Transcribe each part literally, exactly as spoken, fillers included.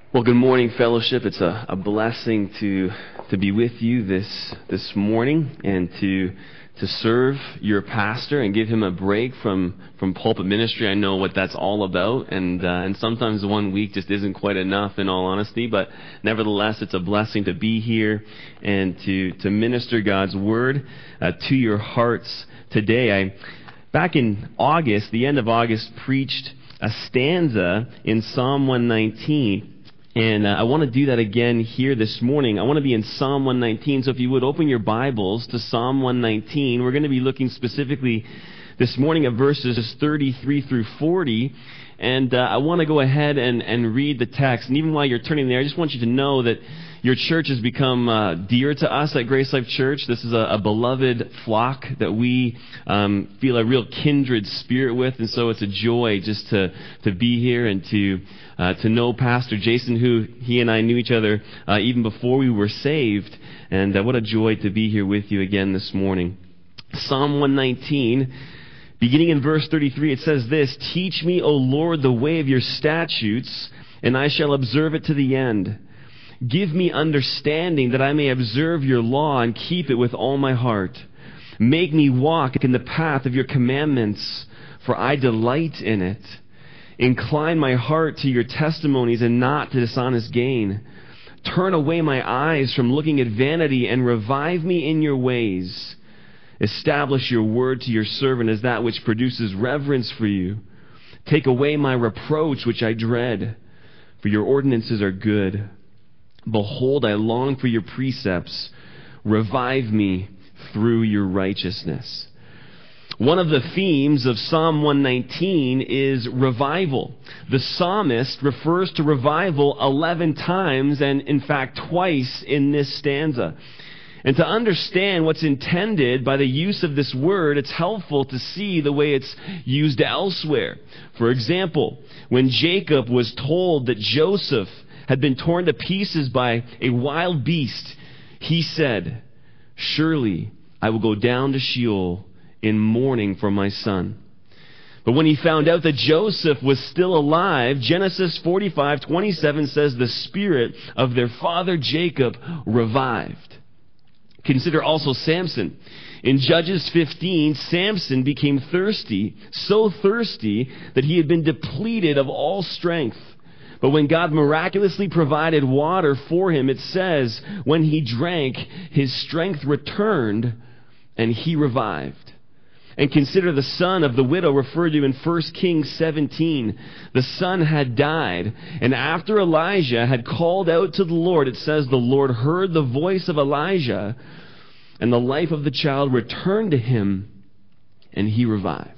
Well, good morning, fellowship. It's a, a blessing to to be with you this this morning and to to serve your pastor and give him a break from, from pulpit ministry. I know what that's all about, and uh, and sometimes one week just isn't quite enough, in all honesty. But nevertheless, it's a blessing to be here and to to minister God's word uh, to your hearts today. I back in August, the end of August, preached a stanza in Psalm one nineteen. And uh, I want to do that again here this morning. I want to be in Psalm one nineteen. So if you would open your Bibles to Psalm one nineteen, we're going to be looking specifically this morning at verses thirty-three through forty. And uh, I want to go ahead and, and read the text. And even while you're turning there, I just want you to know that your church has become uh, dear to us at Grace Life Church. This is a, a beloved flock that we um, feel a real kindred spirit with. And so it's a joy just to, to be here and to uh, to know Pastor Jason, who he and I knew each other uh, even before we were saved. And uh, what a joy to be here with you again this morning. Psalm one nineteen, beginning in verse thirty-three, it says this: "Teach me, O Lord, the way of your statutes, and I shall observe it to the end. Give me understanding that I may observe your law and keep it with all my heart. Make me walk in the path of your commandments, for I delight in it. Incline my heart to your testimonies and not to dishonest gain. Turn away my eyes from looking at vanity and revive me in your ways. Establish your word to your servant as that which produces reverence for you. Take away my reproach which I dread, for your ordinances are good. Behold, I long for your precepts. Revive me through your righteousness." One of the themes of Psalm one nineteen is revival. The psalmist refers to revival eleven times, and in fact twice in this stanza. And to understand what's intended by the use of this word, it's helpful to see the way it's used elsewhere. For example, when Jacob was told that Joseph had been torn to pieces by a wild beast, he said, "Surely I will go down to Sheol in mourning for my son." But when he found out that Joseph was still alive, Genesis forty-five twenty-seven says the spirit of their father Jacob revived. Consider also Samson. In Judges fifteen, Samson became thirsty, so thirsty that he had been depleted of all strength. But when God miraculously provided water for him, it says, when he drank, his strength returned and he revived. And consider the son of the widow referred to in First Kings seventeen. The son had died, and after Elijah had called out to the Lord, it says the Lord heard the voice of Elijah, and the life of the child returned to him, and he revived.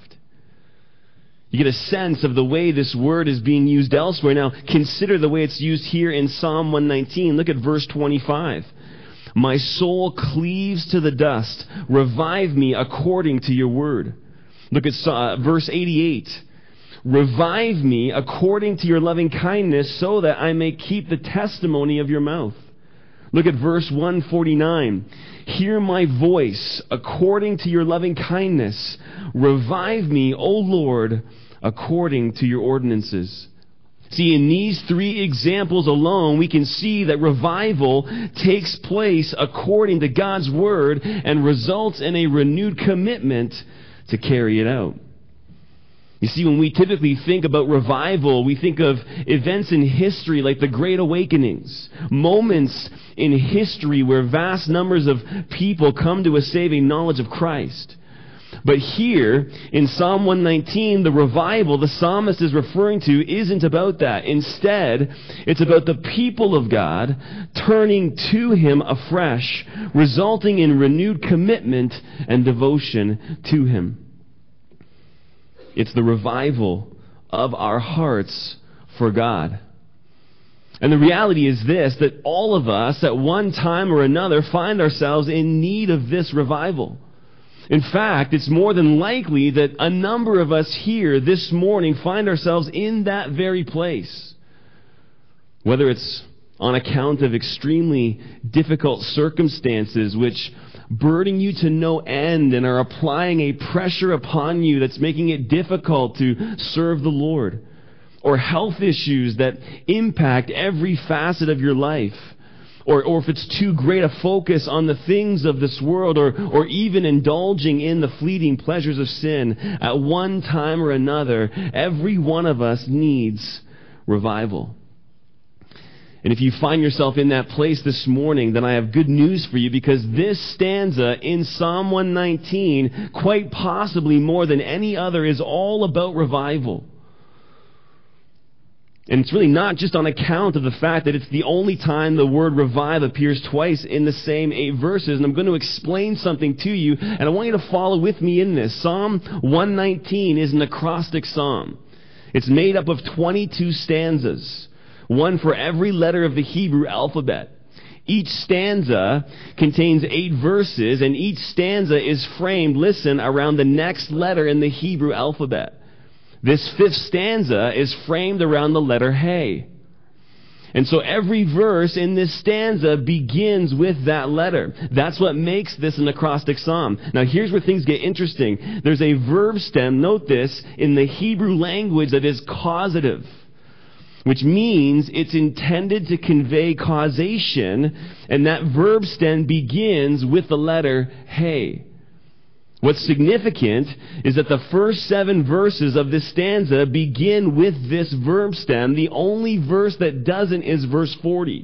You get a sense of the way this word is being used elsewhere. Now, consider the way it's used here in Psalm one nineteen. Look at verse twenty-five. "My soul cleaves to the dust. Revive me according to your word." Look at uh, verse eighty-eight. "Revive me according to your loving kindness, so that I may keep the testimony of your mouth." Look at verse one forty-nine. "Hear my voice according to your loving kindness. Revive me, O Lord, according to your ordinances." See, in these three examples alone, we can see that revival takes place according to God's word and results in a renewed commitment to carry it out. You see, when we typically think about revival, we think of events in history like the Great Awakenings, moments in history where vast numbers of people come to a saving knowledge of Christ. But here, in Psalm one nineteen, the revival the psalmist is referring to isn't about that. Instead, it's about the people of God turning to Him afresh, resulting in renewed commitment and devotion to Him. It's the revival of our hearts for God. And the reality is this, that all of us at one time or another find ourselves in need of this revival. In fact, it's more than likely that a number of us here this morning find ourselves in that very place. Whether it's on account of extremely difficult circumstances which burden you to no end and are applying a pressure upon you that's making it difficult to serve the Lord. or health issues that impact every facet of your life, or, or if it's too great a focus on the things of this world, or, or even indulging in the fleeting pleasures of sin at one time or another, every one of us needs revival. And if you find yourself in that place this morning, then I have good news for you, because this stanza in Psalm one nineteen, quite possibly more than any other, is all about revival. And it's really not just on account of the fact that it's the only time the word revive appears twice in the same eight verses. And I'm going to explain something to you, and I want you to follow with me in this. Psalm one nineteen is an acrostic psalm. It's made up of twenty-two stanzas, one for every letter of the Hebrew alphabet. Each stanza contains eight verses, and each stanza is framed, listen, around the next letter in the Hebrew alphabet. This fifth stanza is framed around the letter Hey. And so every verse in this stanza begins with that letter. That's what makes this an acrostic psalm. Now here's where things get interesting. There's a verb stem, note this, in the Hebrew language that is causative, which means it's intended to convey causation, and that verb stem begins with the letter Hey. What's significant is that the first seven verses of this stanza begin with this verb stem. The only verse that doesn't is verse forty.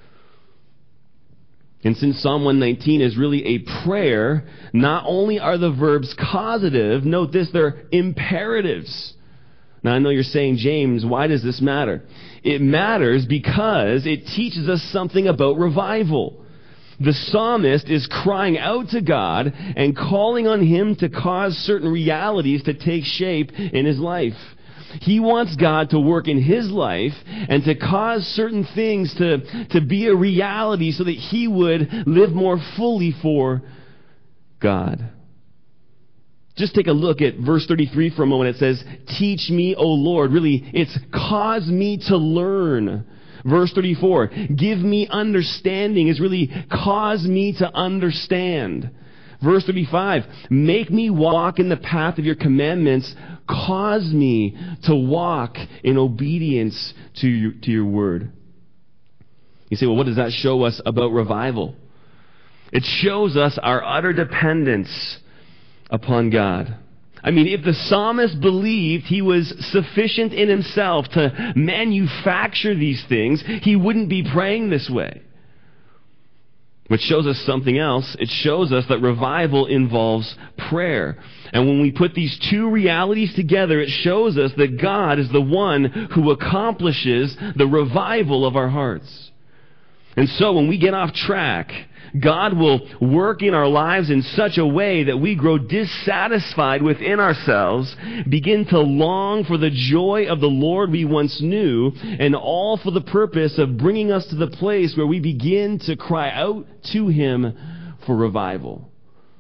And since Psalm one nineteen is really a prayer, not only are the verbs causative, note this, they're imperatives. Now I know you're saying, James, why does this matter? It matters because it teaches us something about revival. The psalmist is crying out to God and calling on Him to cause certain realities to take shape in his life. He wants God to work in his life and to cause certain things to, to be a reality so that he would live more fully for God. Just take a look at verse thirty-three for a moment. It says, teach me, O Lord. Really, it's cause me to learn. Verse thirty-four, give me understanding, is really cause me to understand. Verse thirty-five, make me walk in the path of your commandments. Cause me to walk in obedience to your, to your word. You say, well, what does that show us about revival? It shows us our utter dependence upon God. I mean, if the psalmist believed he was sufficient in himself to manufacture these things, he wouldn't be praying this way. Which shows us something else. It shows us that revival involves prayer. And when we put these two realities together, it shows us that God is the one who accomplishes the revival of our hearts. And so when we get off track, God will work in our lives in such a way that we grow dissatisfied within ourselves, begin to long for the joy of the Lord we once knew, and all for the purpose of bringing us to the place where we begin to cry out to Him for revival.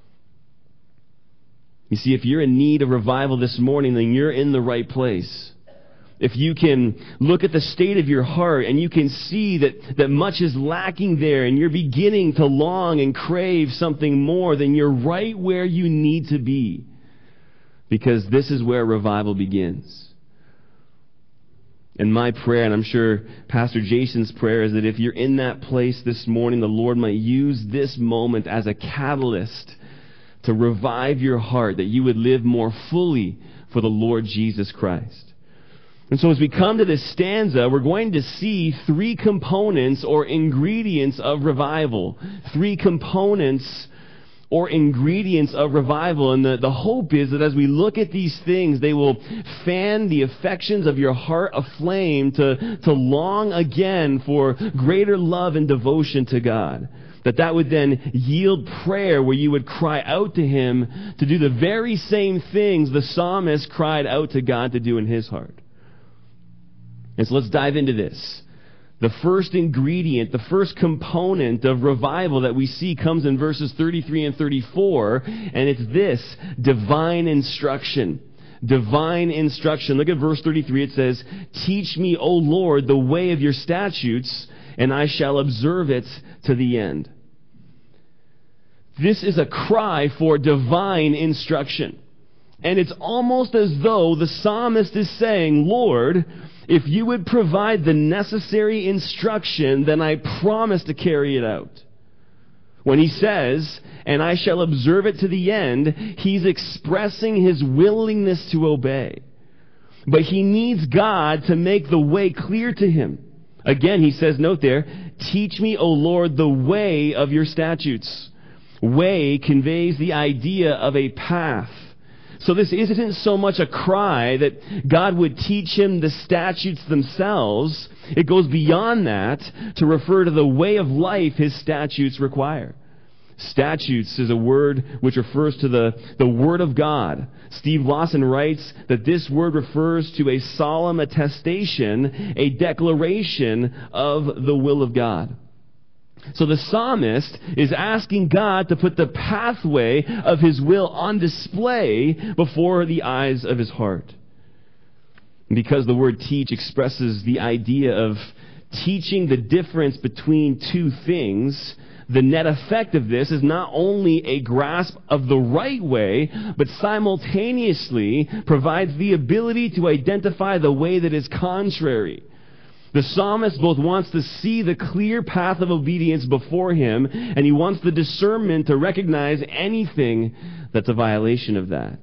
You see, if you're in need of revival this morning, then you're in the right place. If you can look at the state of your heart and you can see that, that much is lacking there and you're beginning to long and crave something more, then you're right where you need to be. Because this is where revival begins. And my prayer, and I'm sure Pastor Jason's prayer, is that if you're in that place this morning, the Lord might use this moment as a catalyst to revive your heart, that you would live more fully for the Lord Jesus Christ. And so as we come to this stanza, we're going to see three components or ingredients of revival. Three components or ingredients of revival. And the, the hope is that as we look at these things, they will fan the affections of your heart aflame to, to long again for greater love and devotion to God. That that would then yield prayer where you would cry out to Him to do the very same things the psalmist cried out to God to do in his heart. And so let's dive into this. The first ingredient, the first component of revival that we see comes in verses thirty-three and thirty-four, and it's this: divine instruction. Divine instruction. Look at verse thirty-three. It says, teach me, O Lord, the way of your statutes, and I shall observe it to the end. This is a cry for divine instruction. And it's almost as though the psalmist is saying, Lord, If you would provide the necessary instruction, then I promise to carry it out. When he says, and I shall observe it to the end, he's expressing his willingness to obey. But he needs God to make the way clear to him. Again, he says, note there, teach me, O Lord, the way of your statutes. Way conveys the idea of a path. So this isn't so much a cry that God would teach him the statutes themselves. It goes beyond that to refer to the way of life his statutes require. Statutes is a word which refers to the, the Word of God. Steve Lawson writes that this word refers to a solemn attestation, a declaration of the will of God. So the psalmist is asking God to put the pathway of his will on display before the eyes of his heart. Because the word teach expresses the idea of teaching the difference between two things, the net effect of this is not only a grasp of the right way, but simultaneously provides the ability to identify the way that is contrary. The psalmist both wants to see the clear path of obedience before him, and he wants the discernment to recognize anything that's a violation of that.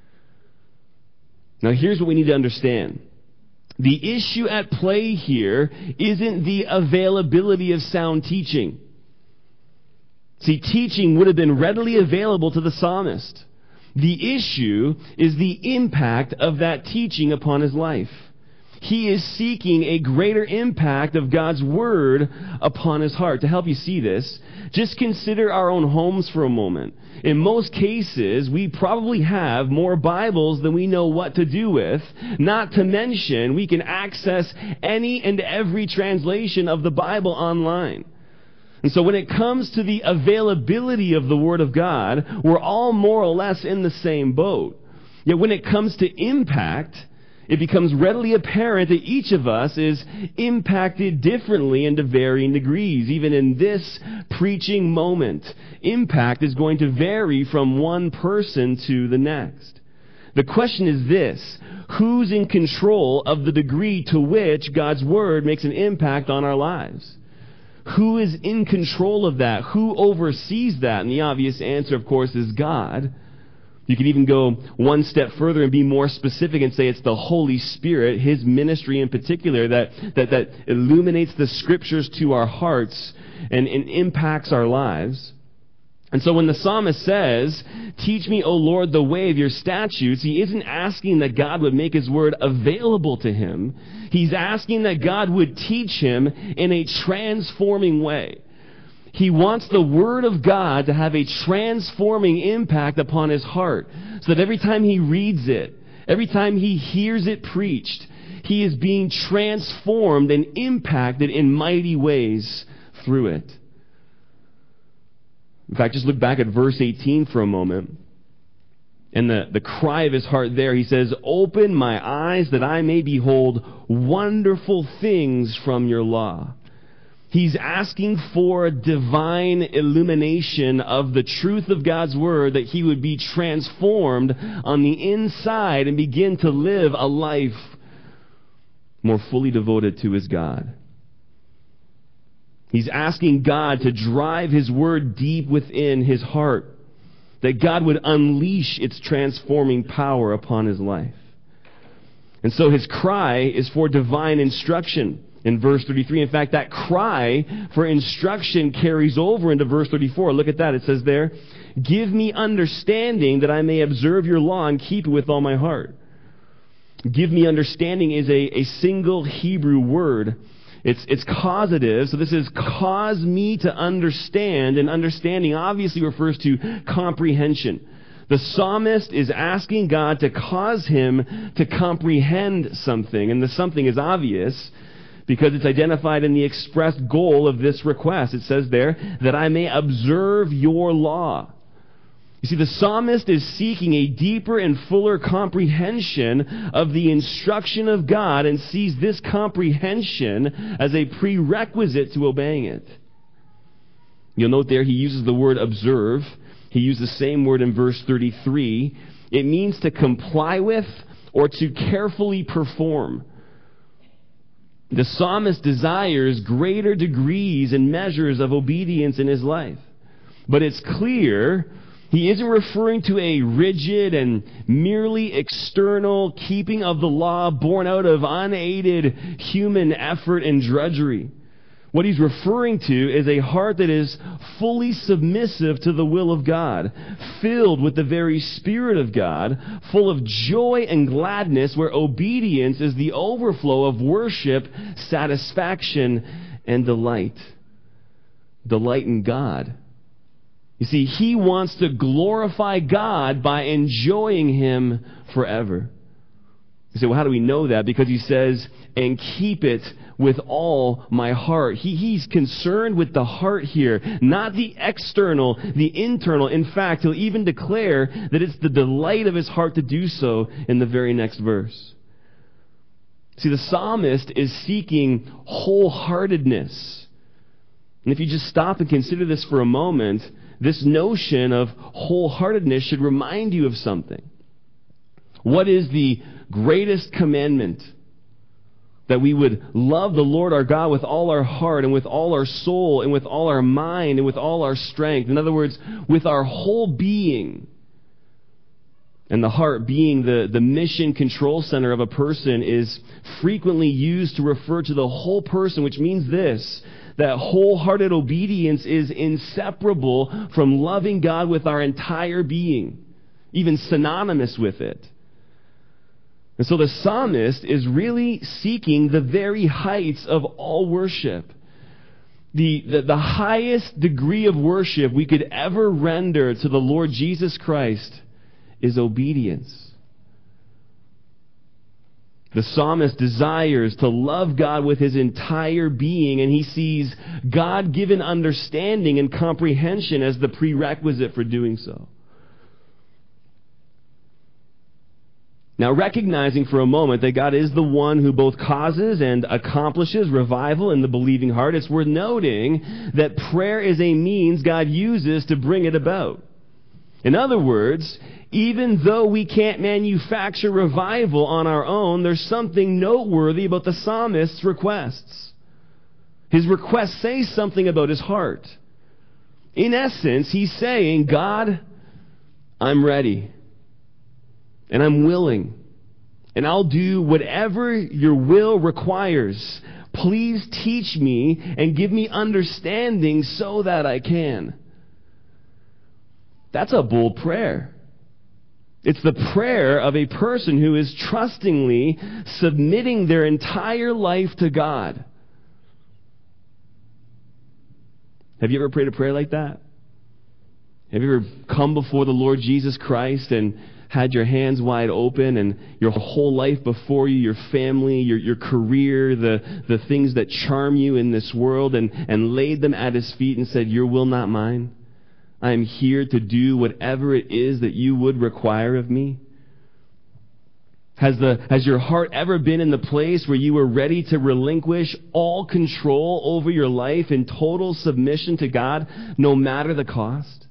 Now here's what we need to understand. The issue at play here isn't the availability of sound teaching. See, teaching would have been readily available to the psalmist. The issue is the impact of that teaching upon his life. He is seeking a greater impact of God's Word upon his heart. To help you see this, just consider our own homes for a moment. In most cases, we probably have more Bibles than we know what to do with. Not to mention, we can access any and every translation of the Bible online. And so when it comes to the availability of the Word of God, we're all more or less in the same boat. Yet when it comes to impact, it becomes readily apparent that each of us is impacted differently and to varying degrees. Even in this preaching moment, impact is going to vary from one person to the next. The question is this: who's in control of the degree to which God's Word makes an impact on our lives? Who is in control of that? Who oversees that? And the obvious answer, of course, is God. You could even go one step further and be more specific and say it's the Holy Spirit, His ministry in particular, that, that, that illuminates the Scriptures to our hearts and, and impacts our lives. And so when the psalmist says, teach me, O Lord, the way of your statutes, he isn't asking that God would make his word available to him. He's asking that God would teach him in a transforming way. He wants the Word of God to have a transforming impact upon his heart, so that every time he reads it, every time he hears it preached, he is being transformed and impacted in mighty ways through it. In fact, just look back at verse eighteen for a moment. And the, the cry of his heart there, he says, open my eyes that I may behold wonderful things from your law. He's asking for divine illumination of the truth of God's Word, that he would be transformed on the inside and begin to live a life more fully devoted to his God. He's asking God to drive his Word deep within his heart, that God would unleash its transforming power upon his life. And so his cry is for divine instruction in verse thirty-three. In fact, that cry for instruction carries over into verse thirty-four. Look at that. It says there, give me understanding that I may observe your law and keep it with all my heart. Give me understanding is a, a single Hebrew word. It's, it's causative, so this is cause me to understand, and understanding obviously refers to comprehension. The psalmist is asking God to cause him to comprehend something, and the something is obvious because it's identified in the expressed goal of this request. It says there, that I may observe your law. You see, the psalmist is seeking a deeper and fuller comprehension of the instruction of God and sees this comprehension as a prerequisite to obeying it. You'll note there he uses the word observe. He used the same word in verse thirty-three. It means to comply with or to carefully perform. The psalmist desires greater degrees and measures of obedience in his life. But it's clear he isn't referring to a rigid and merely external keeping of the law born out of unaided human effort and drudgery. What he's referring to is a heart that is fully submissive to the will of God, filled with the very Spirit of God, full of joy and gladness, where obedience is the overflow of worship, satisfaction, and delight. Delight in God. You see, he wants to glorify God by enjoying Him forever. You say, well, how do we know that? Because he says, and keep it with all my heart. He, he's concerned with the heart here, not the external, the internal. In fact, he'll even declare that it's the delight of his heart to do so in the very next verse. See, the psalmist is seeking wholeheartedness. And if you just stop and consider this for a moment, this notion of wholeheartedness should remind you of something. What is the greatest commandment? That we would love the Lord our God with all our heart and with all our soul and with all our mind and with all our strength. In other words, with our whole being. And the heart, being the, the mission control center of a person, is frequently used to refer to the whole person, which means this, that wholehearted obedience is inseparable from loving God with our entire being, even synonymous with it. And so the psalmist is really seeking the very heights of all worship. The, the, the highest degree of worship we could ever render to the Lord Jesus Christ is obedience. The psalmist desires to love God with his entire being, and he sees God-given understanding and comprehension as the prerequisite for doing so. Now, recognizing for a moment that God is the one who both causes and accomplishes revival in the believing heart, it's worth noting that prayer is a means God uses to bring it about. In other words, even though we can't manufacture revival on our own, there's something noteworthy about the psalmist's requests. His requests say something about his heart. In essence, he's saying, God, I'm ready. And I'm willing. And I'll do whatever your will requires. Please teach me and give me understanding so that I can. That's a bold prayer. It's the prayer of a person who is trustingly submitting their entire life to God. Have you ever prayed a prayer like that? Have you ever come before the Lord Jesus Christ and had your hands wide open and your whole life before you, your family, your, your career, the, the things that charm you in this world, and, and laid them at His feet and said, your will, not mine. I am here to do whatever it is that you would require of me. Has the has your heart ever been in the place where you were ready to relinquish all control over your life in total submission to God, no matter the cost?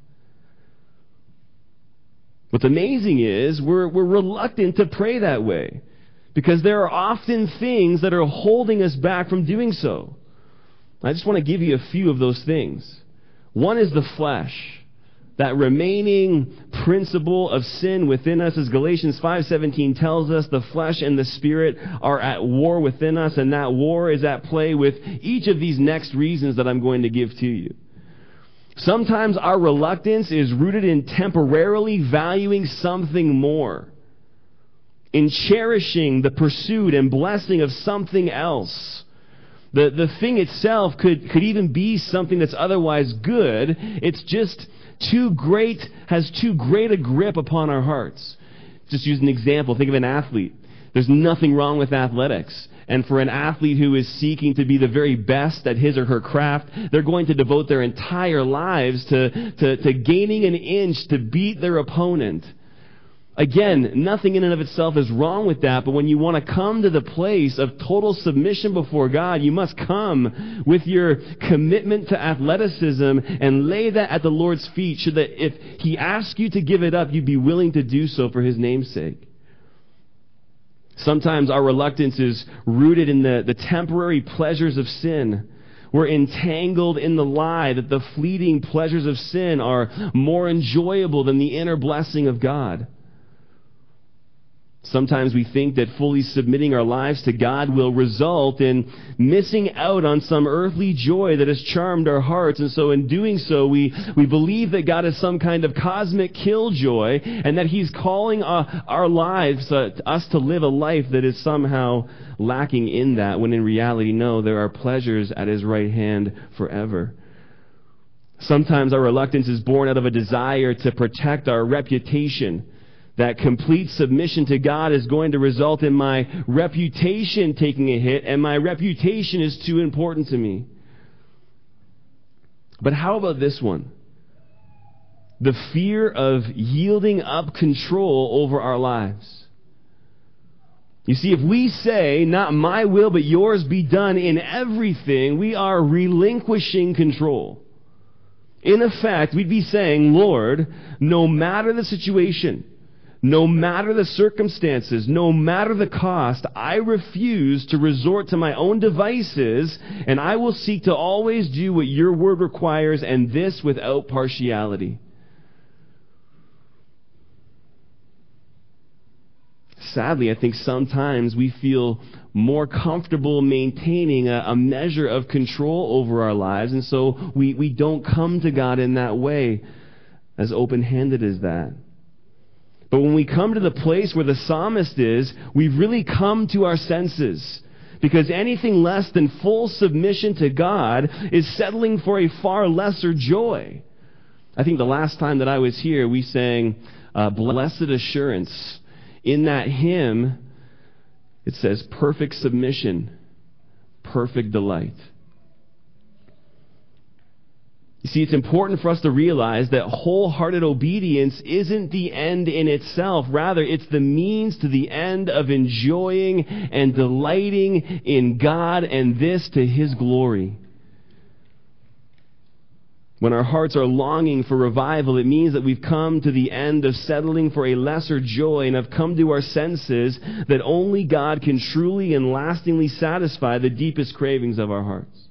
What's amazing is we're, we're reluctant to pray that way because there are often things that are holding us back from doing so. I just want to give you a few of those things. One is the flesh, that remaining principle of sin within us. As Galatians five seventeen tells us, the flesh and the spirit are at war within us, and that war is at play with each of these next reasons that I'm going to give to you. Sometimes our reluctance is rooted in temporarily valuing something more, in cherishing the pursuit and blessing of something else. The, the thing itself could, could even be something that's otherwise good. It's just too great, has too great a grip upon our hearts. Just use an example. Think of an athlete. There's nothing wrong with athletics. And for an athlete who is seeking to be the very best at his or her craft, they're going to devote their entire lives to, to, to gaining an inch to beat their opponent. Again, nothing in and of itself is wrong with that, but when you want to come to the place of total submission before God, you must come with your commitment to athleticism and lay that at the Lord's feet, so that if He asks you to give it up, you'd be willing to do so for His name's sake. Sometimes our reluctance is rooted in the, the temporary pleasures of sin. We're entangled in the lie that the fleeting pleasures of sin are more enjoyable than the inner blessing of God. Sometimes we think that fully submitting our lives to God will result in missing out on some earthly joy that has charmed our hearts. And so in doing so, we, we believe that God is some kind of cosmic killjoy and that He's calling uh, our lives, uh, us to live a life that is somehow lacking in that, when in reality, no, there are pleasures at His right hand forever. Sometimes our reluctance is born out of a desire to protect our reputation. That complete submission to God is going to result in my reputation taking a hit, and my reputation is too important to me. But how about this one? The fear of yielding up control over our lives. You see, if we say, not my will but yours be done in everything, we are relinquishing control. In effect, we'd be saying, Lord, no matter the situation, no matter the circumstances, no matter the cost, I refuse to resort to my own devices, and I will seek to always do what your word requires, and this without partiality. Sadly, I think sometimes we feel more comfortable maintaining a, a measure of control over our lives, and so we, we don't come to God in that way, as open-handed as that. But when we come to the place where the psalmist is, we've really come to our senses. Because anything less than full submission to God is settling for a far lesser joy. I think the last time that I was here, we sang uh, Blessed Assurance. In that hymn, it says, perfect submission, perfect delight. You see, it's important for us to realize that wholehearted obedience isn't the end in itself. Rather, it's the means to the end of enjoying and delighting in God, and this to His glory. When our hearts are longing for revival, it means that we've come to the end of settling for a lesser joy and have come to our senses that only God can truly and lastingly satisfy the deepest cravings of our hearts.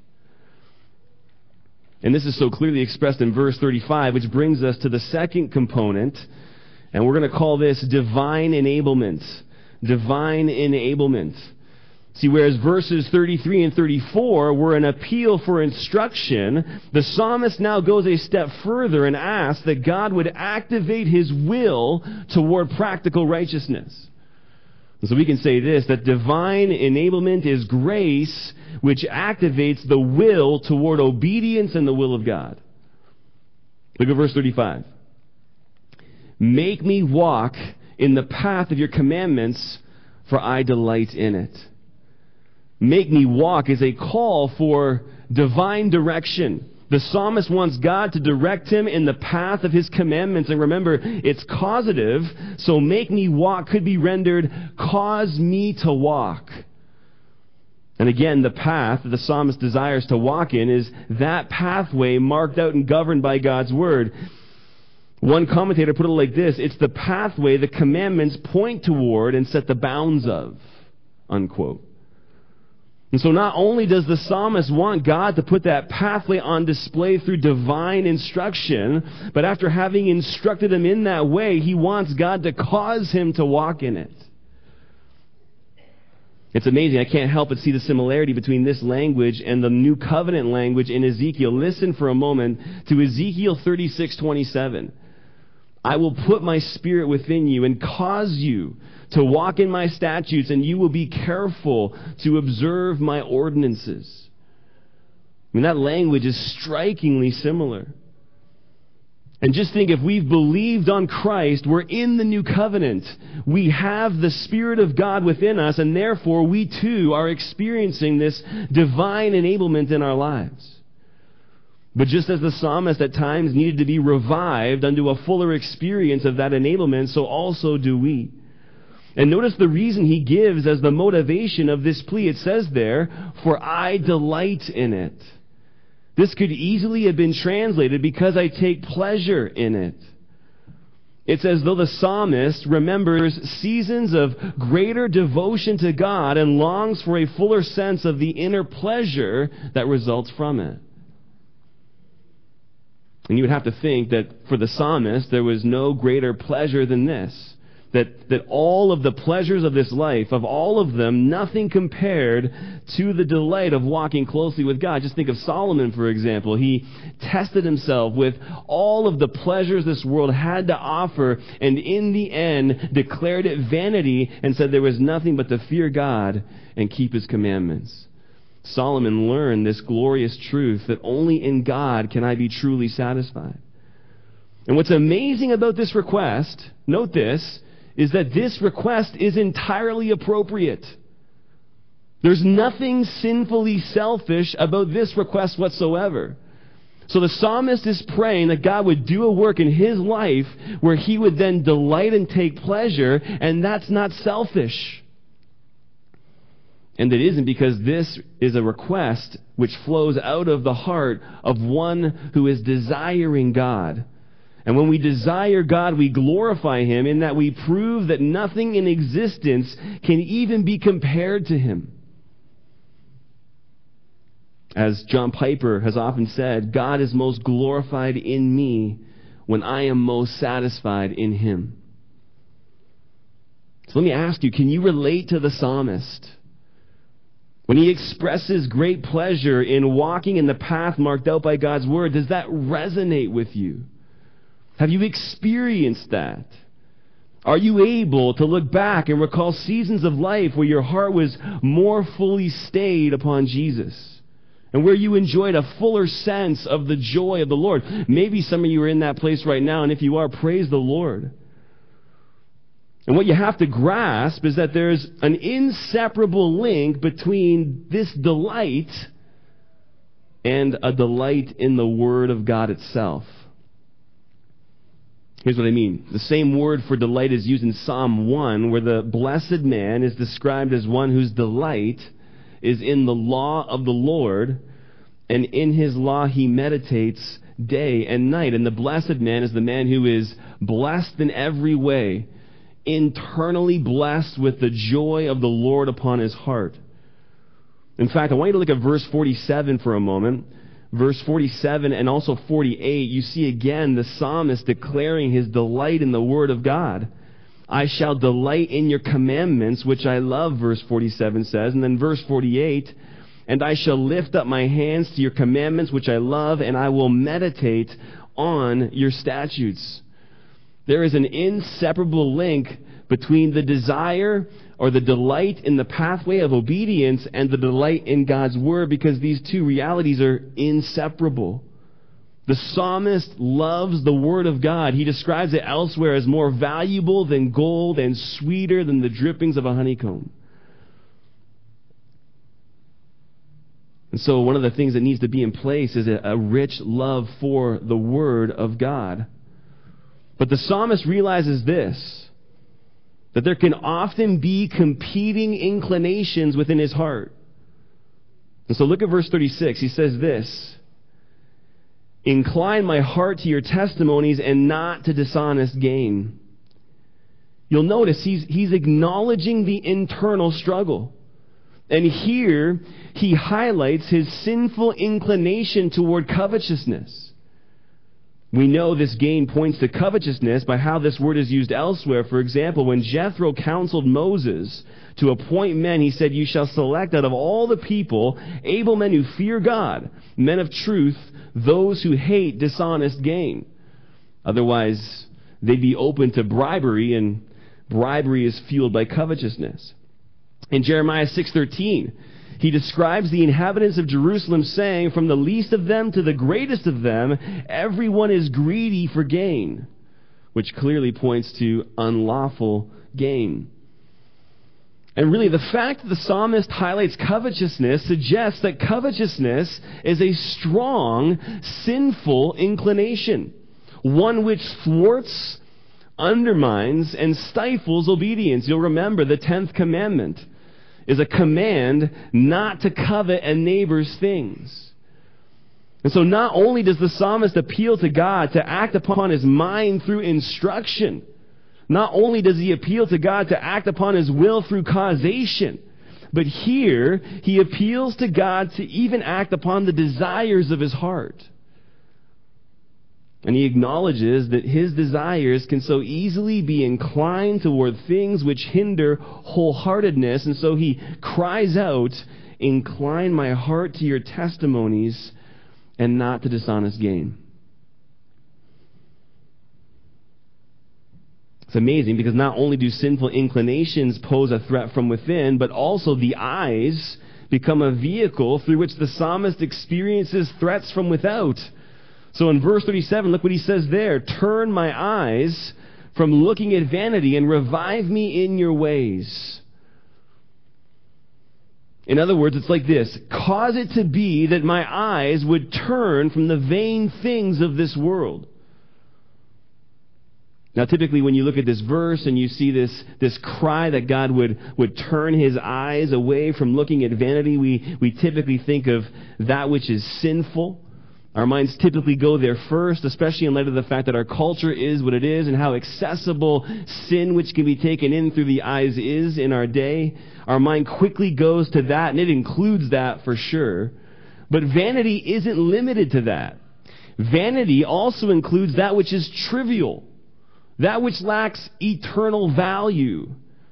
And this is so clearly expressed in verse thirty-five, which brings us to the second component, and we're going to call this divine enablement. Divine enablement. See, whereas verses thirty-three and thirty-four were an appeal for instruction, the psalmist now goes a step further and asks that God would activate His will toward practical righteousness. And so we can say this, that divine enablement is grace which activates the will toward obedience and the will of God. Look at verse thirty-five. Make me walk in the path of your commandments, for I delight in it. Make me walk is a call for divine direction. The psalmist wants God to direct him in the path of His commandments. And remember, it's causative, so make me walk could be rendered, cause me to walk. And again, the path that the psalmist desires to walk in is that pathway marked out and governed by God's Word. One commentator put it like this, it's the pathway the commandments point toward and set the bounds of, unquote. And so not only does the psalmist want God to put that pathway on display through divine instruction, but after having instructed him in that way, he wants God to cause him to walk in it. It's amazing. I can't help but see the similarity between this language and the New Covenant language in Ezekiel. Listen for a moment to Ezekiel thirty-six twenty-seven. I will put my spirit within you and cause you to walk in my statutes, and you will be careful to observe my ordinances. I mean, that language is strikingly similar. And just think, if we've believed on Christ, we're in the new covenant. We have the Spirit of God within us, and therefore we too are experiencing this divine enablement in our lives. But just as the psalmist at times needed to be revived unto a fuller experience of that enablement, so also do we. And notice the reason he gives as the motivation of this plea. It says there, for I delight in it. This could easily have been translated, because I take pleasure in it. It's as though the psalmist remembers seasons of greater devotion to God and longs for a fuller sense of the inner pleasure that results from it. And you would have to think that for the psalmist, there was no greater pleasure than this. That, that all of the pleasures of this life, of all of them, nothing compared to the delight of walking closely with God. Just think of Solomon, for example. He tested himself with all of the pleasures this world had to offer, and in the end declared it vanity and said there was nothing but to fear God and keep His commandments. Solomon learned this glorious truth that only in God can I be truly satisfied. And what's amazing about this request, note this, is that this request is entirely appropriate. There's nothing sinfully selfish about this request whatsoever. So the psalmist is praying that God would do a work in his life where he would then delight and take pleasure, and that's not selfish. And it isn't, because this is a request which flows out of the heart of one who is desiring God. And when we desire God, we glorify Him in that we prove that nothing in existence can even be compared to Him. As John Piper has often said, God is most glorified in me when I am most satisfied in Him. So let me ask you, can you relate to the psalmist? When he expresses great pleasure in walking in the path marked out by God's Word, does that resonate with you? Have you experienced that? Are you able to look back and recall seasons of life where your heart was more fully stayed upon Jesus, and where you enjoyed a fuller sense of the joy of the Lord? Maybe some of you are in that place right now, and if you are, praise the Lord. And what you have to grasp is that there's an inseparable link between this delight and a delight in the Word of God itself. Here's what I mean. The same word for delight is used in Psalm one, where the blessed man is described as one whose delight is in the law of the Lord, and in His law he meditates day and night. And the blessed man is the man who is blessed in every way, internally blessed with the joy of the Lord upon his heart. In fact, I want you to look at verse forty-seven for a moment. Verse forty-seven and also forty-eight, you see again the psalmist declaring his delight in the Word of God. I shall delight in your commandments, which I love, verse forty-seven says. And then verse forty-eight, and I shall lift up my hands to your commandments, which I love, and I will meditate on your statutes. There is an inseparable link between the desire or the delight in the pathway of obedience and the delight in God's Word, because these two realities are inseparable. The psalmist loves the Word of God. He describes it elsewhere as more valuable than gold and sweeter than the drippings of a honeycomb. And so one of the things that needs to be in place is a, a rich love for the Word of God. But the psalmist realizes this, that there can often be competing inclinations within his heart. And so look at verse thirty-six. He says this, incline my heart to your testimonies and not to dishonest gain. You'll notice he's, he's acknowledging the internal struggle. And here he highlights his sinful inclination toward covetousness. We know this gain points to covetousness by how this word is used elsewhere. For example, when Jethro counseled Moses to appoint men, he said, you shall select out of all the people able men who fear God, men of truth, those who hate dishonest gain. Otherwise, they'd be open to bribery, and bribery is fueled by covetousness. In Jeremiah six thirteen, he describes the inhabitants of Jerusalem saying, from the least of them to the greatest of them, everyone is greedy for gain, which clearly points to unlawful gain. And really, the fact that the psalmist highlights covetousness suggests that covetousness is a strong, sinful inclination, one which thwarts, undermines, and stifles obedience. You'll remember the tenth commandment is a command not to covet a neighbor's things. And so not only does the psalmist appeal to God to act upon his mind through instruction, not only does he appeal to God to act upon his will through causation, but here he appeals to God to even act upon the desires of his heart. And he acknowledges that his desires can so easily be inclined toward things which hinder wholeheartedness. And so he cries out, "Incline my heart to your testimonies and not to dishonest gain." It's amazing because not only do sinful inclinations pose a threat from within, but also the eyes become a vehicle through which the psalmist experiences threats from without. So in verse thirty-seven, look what he says there. "Turn my eyes from looking at vanity and revive me in your ways." In other words, it's like this. Cause it to be that my eyes would turn from the vain things of this world. Now, typically when you look at this verse and you see this, this cry that God would, would turn his eyes away from looking at vanity, we, we typically think of that which is sinful. Our minds typically go there first, especially in light of the fact that our culture is what it is and how accessible sin which can be taken in through the eyes is in our day. Our mind quickly goes to that, and it includes that for sure. But vanity isn't limited to that. Vanity also includes that which is trivial, that which lacks eternal value.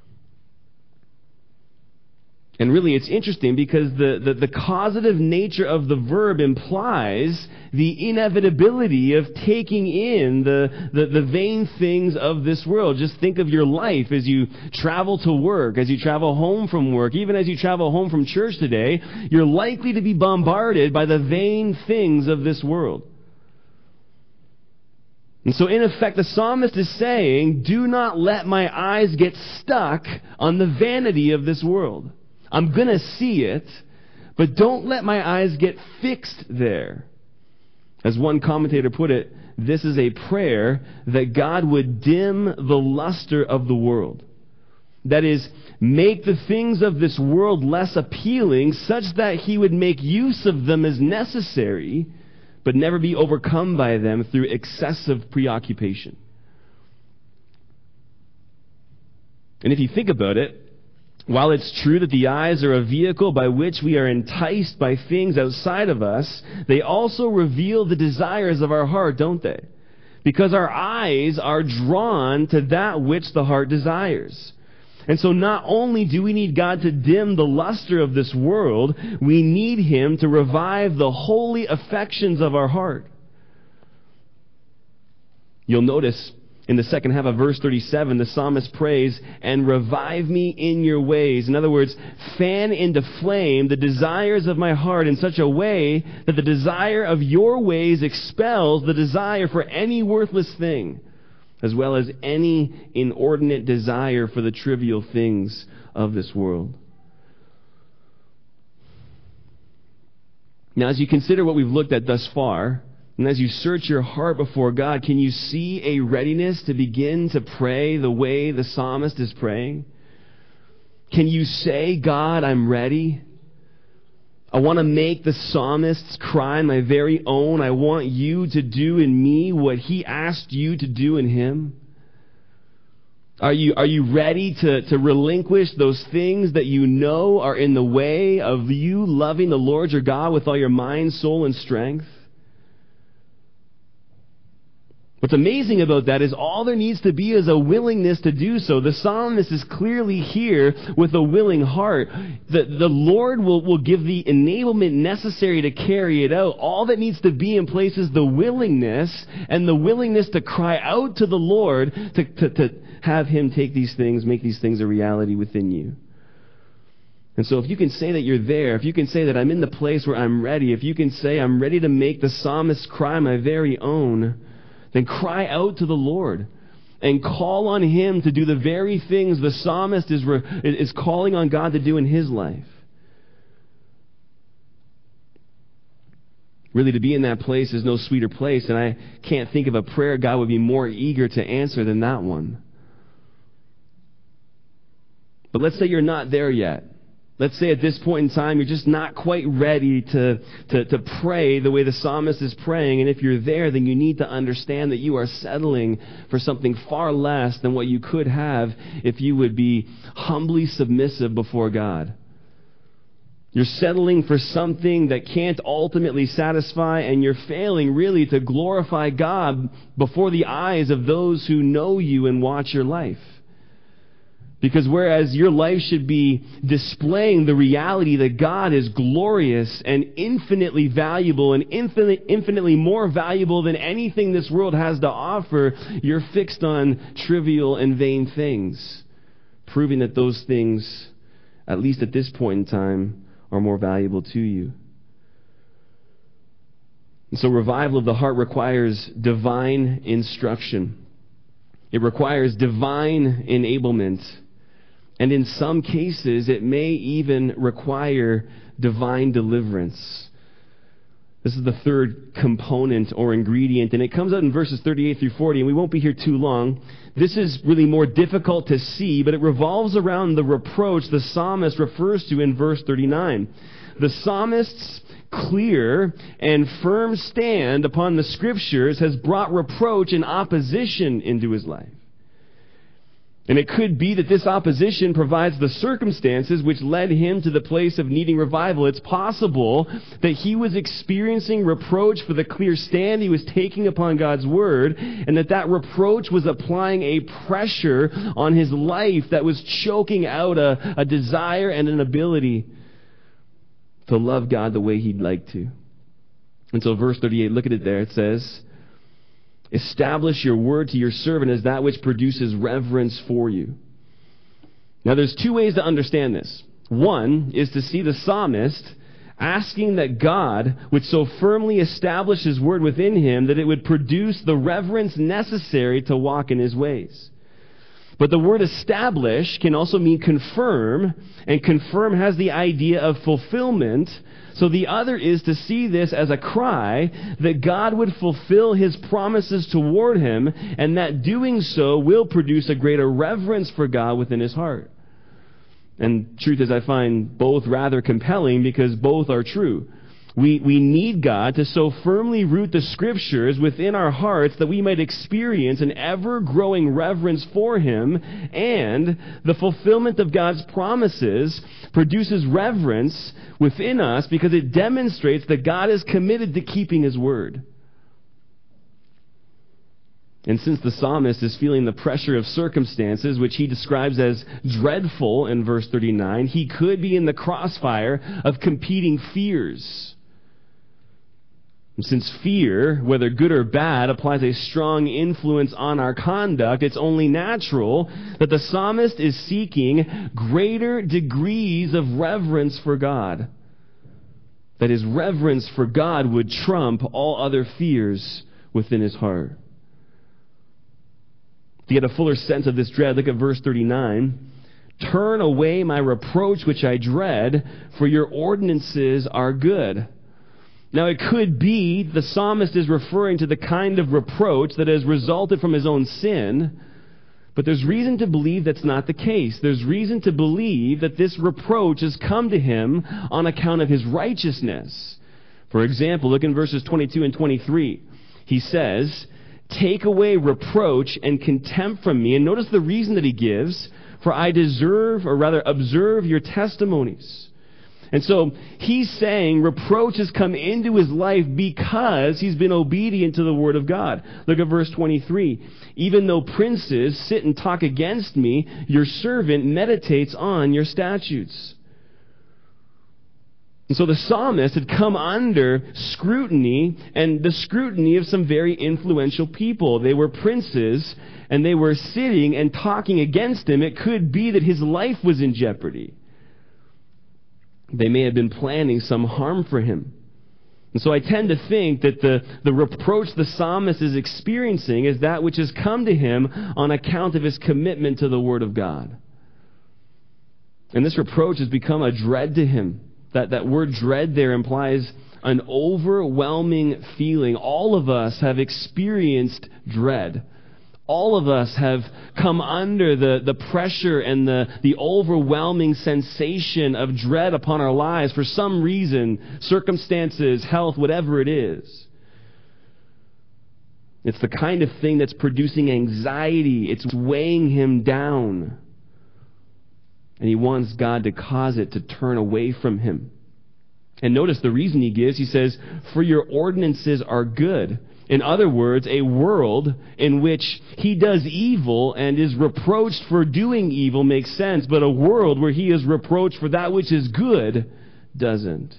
And really, it's interesting because the, the, the causative nature of the verb implies the inevitability of taking in the, the, the vain things of this world. Just think of your life as you travel to work, as you travel home from work, even as you travel home from church today, you're likely to be bombarded by the vain things of this world. And so in effect, the psalmist is saying, do not let my eyes get stuck on the vanity of this world. I'm going to see it, but don't let my eyes get fixed there. As one commentator put it, this is a prayer that God would dim the luster of the world. That is, make the things of this world less appealing such that he would make use of them as necessary, but never be overcome by them through excessive preoccupation. And if you think about it, while it's true that the eyes are a vehicle by which we are enticed by things outside of us, they also reveal the desires of our heart, don't they? Because our eyes are drawn to that which the heart desires. And so not only do we need God to dim the luster of this world, we need him to revive the holy affections of our heart. You'll notice in the second half of verse thirty-seven, the psalmist prays, "And revive me in your ways." In other words, fan into flame the desires of my heart in such a way that the desire of your ways expels the desire for any worthless thing, as well as any inordinate desire for the trivial things of this world. Now, as you consider what we've looked at thus far, and as you search your heart before God, can you see a readiness to begin to pray the way the psalmist is praying? Can you say, "God, I'm ready. I want to make the psalmist's cry my very own. I want you to do in me what he asked you to do in him"? Are you, are you ready to, to relinquish those things that you know are in the way of you loving the Lord your God with all your mind, soul, and strength? What's amazing about that is all there needs to be is a willingness to do so. The psalmist is clearly here with a willing heart. The, the Lord will, will give the enablement necessary to carry it out. All that needs to be in place is the willingness, and the willingness to cry out to the Lord to, to, to have him take these things, make these things a reality within you. And so if you can say that you're there, if you can say that I'm in the place where I'm ready, if you can say I'm ready to make the psalmist's cry my very own, then cry out to the Lord and call on him to do the very things the psalmist is, re- is calling on God to do in his life. Really, to be in that place is no sweeter place, and I can't think of a prayer God would be more eager to answer than that one. But let's say you're not there yet. Let's say at this point in time, you're just not quite ready to, to, to pray the way the psalmist is praying. And if you're there, then you need to understand that you are settling for something far less than what you could have if you would be humbly submissive before God. You're settling for something that can't ultimately satisfy, and you're failing really to glorify God before the eyes of those who know you and watch your life. Because whereas your life should be displaying the reality that God is glorious and infinitely valuable and infinite, infinitely more valuable than anything this world has to offer, you're fixed on trivial and vain things, proving that those things, at least at this point in time, are more valuable to you. And so revival of the heart requires divine instruction. It requires divine enablement. And in some cases, it may even require divine deliverance. This is the third component or ingredient, and it comes out in verses thirty-eight through forty, and we won't be here too long. This is really more difficult to see, but it revolves around the reproach the psalmist refers to in verse thirty-nine. The psalmist's clear and firm stand upon the Scriptures has brought reproach and opposition into his life. And it could be that this opposition provides the circumstances which led him to the place of needing revival. It's possible that he was experiencing reproach for the clear stand he was taking upon God's Word, and that that reproach was applying a pressure on his life that was choking out a, a desire and an ability to love God the way he'd like to. And so verse thirty-eight, look at it there. It says, establish your word to your servant as that which produces reverence for you. Now there's two ways to understand this. One is to see the psalmist asking that God would so firmly establish his word within him that it would produce the reverence necessary to walk in his ways. But the word establish can also mean confirm, and confirm has the idea of fulfillment. So the other is to see this as a cry that God would fulfill his promises toward him, and that doing so will produce a greater reverence for God within his heart. And truth is, I find both rather compelling because both are true. We, we need God to so firmly root the Scriptures within our hearts that we might experience an ever-growing reverence for him, and the fulfillment of God's promises produces reverence within us because it demonstrates that God is committed to keeping his word. And since the psalmist is feeling the pressure of circumstances, which he describes as dreadful in verse thirty-nine, he could be in the crossfire of competing fears. Since fear, whether good or bad, applies a strong influence on our conduct, it's only natural that the psalmist is seeking greater degrees of reverence for God. That his reverence for God would trump all other fears within his heart. To get a fuller sense of this dread, look at verse thirty-nine. Turn away my reproach which I dread, for your ordinances are good. Now, it could be the psalmist is referring to the kind of reproach that has resulted from his own sin, but there's reason to believe that's not the case. There's reason to believe that this reproach has come to him on account of his righteousness. For example, look in verses twenty-two and twenty-three. He says, take away reproach and contempt from me. And notice the reason that he gives, for I deserve, or rather observe your testimonies. And so he's saying reproach has come into his life because he's been obedient to the word of God. Look at verse twenty-three. Even though princes sit and talk against me, your servant meditates on your statutes. And so the psalmist had come under scrutiny, and the scrutiny of some very influential people. They were princes, and they were sitting and talking against him. It could be that his life was in jeopardy. They may have been planning some harm for him. And so I tend to think that the, the reproach the psalmist is experiencing is that which has come to him on account of his commitment to the Word of God. And this reproach has become a dread to him. That, that word dread there implies an overwhelming feeling. All of us have experienced dread. All of us have come under the, the pressure and the, the overwhelming sensation of dread upon our lives for some reason, circumstances, health, whatever it is. It's the kind of thing that's producing anxiety. It's weighing him down. And he wants God to cause it to turn away from him. And notice the reason he gives. He says, "For your ordinances are good." In other words, a world in which he does evil and is reproached for doing evil makes sense, but a world where he is reproached for that which is good doesn't.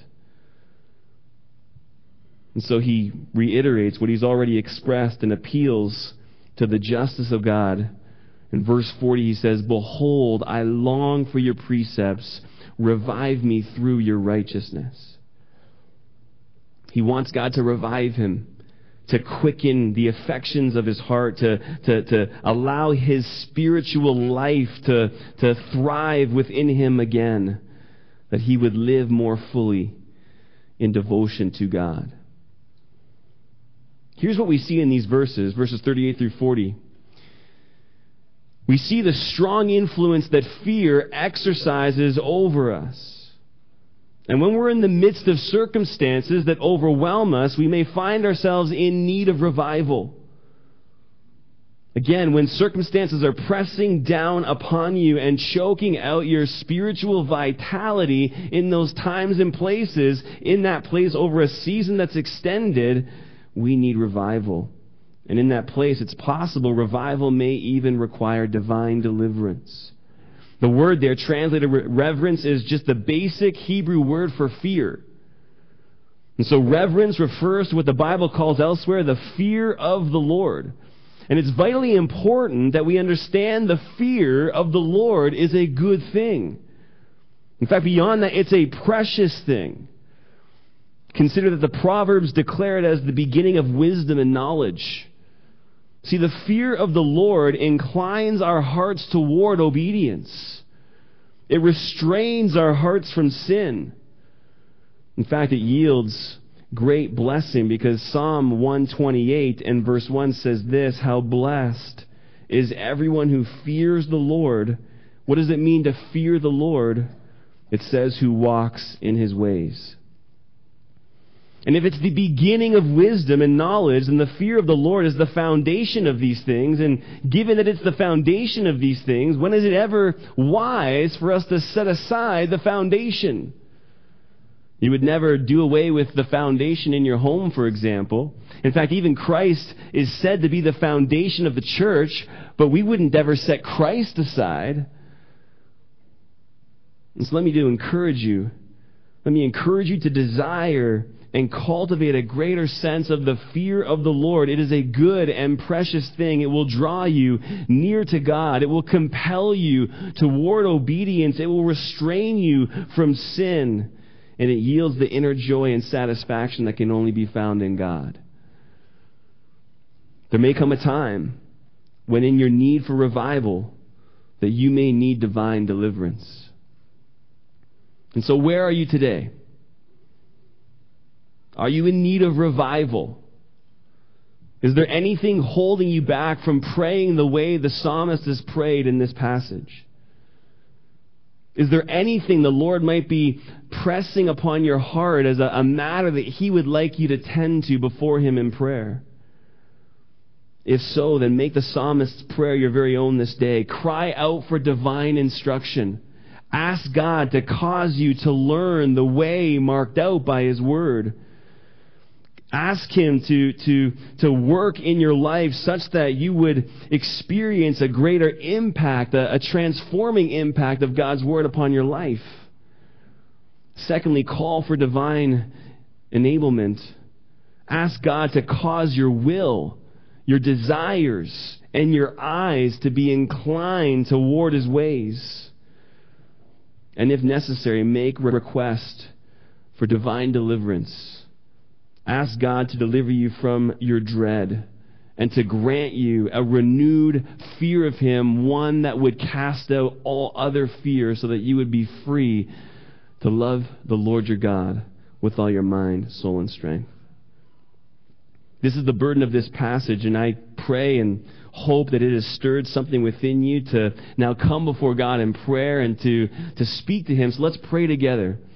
And so he reiterates what he's already expressed and appeals to the justice of God. In verse forty, he says, "Behold, I long for your precepts. Revive me through your righteousness." He wants God to revive him, to quicken the affections of his heart, to, to, to allow his spiritual life to, to thrive within him again, that he would live more fully in devotion to God. Here's what we see in these verses, verses thirty-eight through forty. We see the strong influence that fear exercises over us. And when we're in the midst of circumstances that overwhelm us, we may find ourselves in need of revival. Again, when circumstances are pressing down upon you and choking out your spiritual vitality in those times and places, in that place over a season that's extended, we need revival. And in that place, it's possible revival may even require divine deliverance. The word there, translated reverence, is just the basic Hebrew word for fear. And so reverence refers to what the Bible calls elsewhere the fear of the Lord. And it's vitally important that we understand the fear of the Lord is a good thing. In fact, beyond that, it's a precious thing. Consider that the Proverbs declare it as the beginning of wisdom and knowledge. See, the fear of the Lord inclines our hearts toward obedience. It restrains our hearts from sin. In fact, it yields great blessing, because Psalm one twenty-eight and verse one says this: "How blessed is everyone who fears the Lord." What does it mean to fear the Lord? It says, "who walks in his ways." And if it's the beginning of wisdom and knowledge, then the fear of the Lord is the foundation of these things. And given that it's the foundation of these things, when is it ever wise for us to set aside the foundation? You would never do away with the foundation in your home, for example. In fact, even Christ is said to be the foundation of the church, but we wouldn't ever set Christ aside. And so let me do encourage you. Let me encourage you to desire and cultivate a greater sense of the fear of the Lord. It is a good and precious thing. It will draw you near to God. It will compel you toward obedience. It will restrain you from sin. And it yields the inner joy and satisfaction that can only be found in God. There may come a time when in your need for revival that you may need divine deliverance. And so where are you today? Are you in need of revival? Is there anything holding you back from praying the way the psalmist has prayed in this passage? Is there anything the Lord might be pressing upon your heart as a, a matter that he would like you to tend to before him in prayer? If so, then make the psalmist's prayer your very own this day. Cry out for divine instruction. Ask God to cause you to learn the way marked out by his word. Ask him to, to, to work in your life such that you would experience a greater impact, a, a transforming impact of God's word upon your life. Secondly, call for divine enablement. Ask God to cause your will, your desires, and your eyes to be inclined toward his ways. And if necessary, make request for divine deliverance. Ask God to deliver you from your dread and to grant you a renewed fear of him, one that would cast out all other fear, so that you would be free to love the Lord your God with all your mind, soul, and strength. This is the burden of this passage, and I pray and hope that it has stirred something within you to now come before God in prayer and to, to speak to Him. So let's pray together.